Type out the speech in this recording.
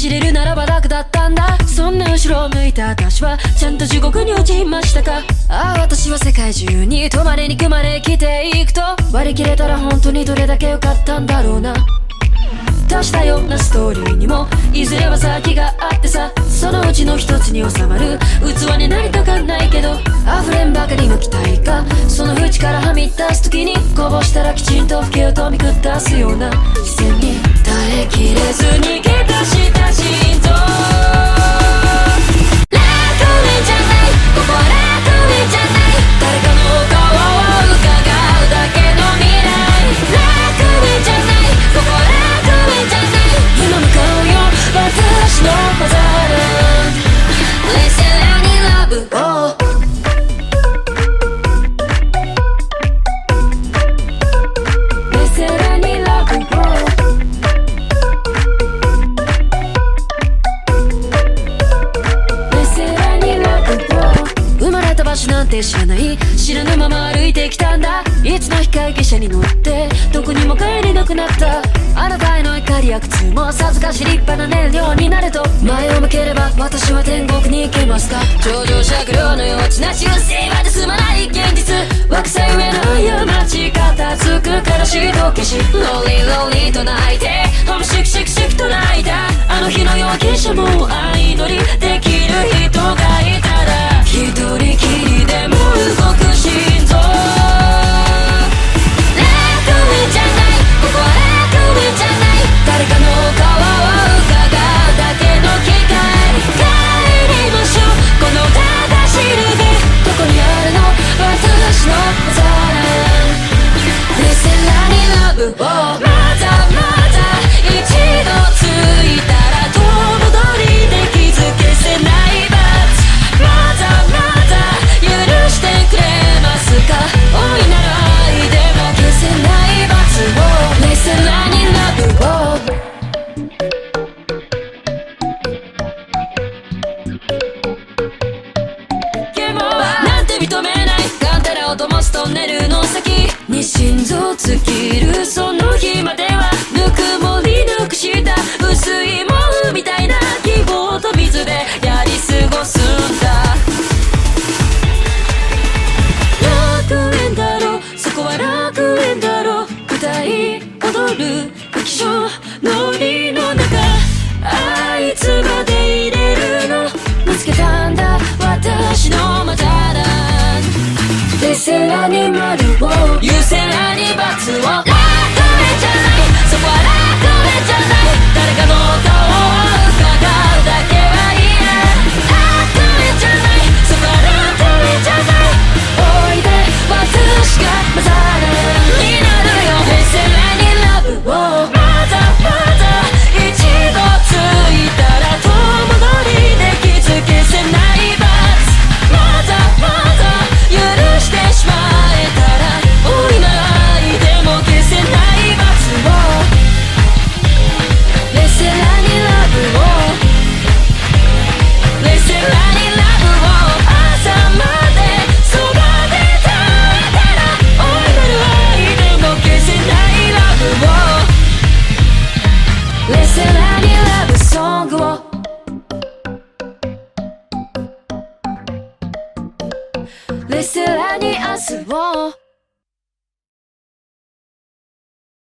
走れるならば楽だったんだ。そんな後ろを向いた私はちゃんと地獄に落ちましたか。ああ私は世界中に泊まれに組まれ来ていくと、割り切れたら本当にどれだけ良かったんだろうな。足したようなストーリーにもいずれは先があってさ、そのうちの一つに収まる器になりたかないけど、溢れんばかりの期待がその縁からはみ出す時に、こぼしたらきちんと拭けよと見下すような視線に耐えきれず逃げ出した心臓。楽園じゃない、ここは楽園じゃない、誰かの顔を伺うだけの未来。楽園じゃない、ここは楽園じゃない、今向かうよ私のマザーランド。 Listen and love、ohなんて知らない、知らぬまま歩いてきたんだ。いつの日か汽車に乗ってどこにも帰れなくなった。あなたへの怒りや苦痛もさぞかし立派な燃料になると、前を向ければ私は天国に行けますか。頂上酌量の幼稚な修正まで済まない現実、惑星上の過ち片付く悲しいと消し、ローリーローリーと泣いてホムシクシクシクと泣いた。あの日の夜汽車も相乗りできる人がいたら、一人きりでも動く心臓。楽園じゃない、ここは楽園じゃない、誰かの顔を伺うだけの機会。帰りましょうこのただしるべ、どこにあるの私のザラン。 Listen and love、oh、まだまだ一度ついたら遠戻りで気づけせない罰。まだまだ許してくれますか、大いなる愛でも消せない罰を。 Listen and love、ohなんて認めないカンテラを灯すトンネルの先に心臓尽きるその日までは、ぬくもりなくした薄い毛布みたいな希望と水でやり過ごすんだ。楽園だろそこは楽園だろ、歌い踊る液晶の檻の中、あいつまで入れるの見つけたんだ私のマザーランド。レセラに丸を優先ラに罰を。楽園じゃない、そこは楽園じゃない、誰かの顔を伺うだけは嫌。楽園じゃない、そこは楽園じゃない、おいで私がマザーランドになるよ。レセラにラブを。まだまだ一度ついたら遠戻りで気づけせない罰。まだまだ許してしまえたら大いなる愛でも消せない罰を。レセラにラブを、レセラにラブを。朝までそばで耐えたら大いなる愛でも消せないラブを。レセラにラブソングを。レセラに明日を。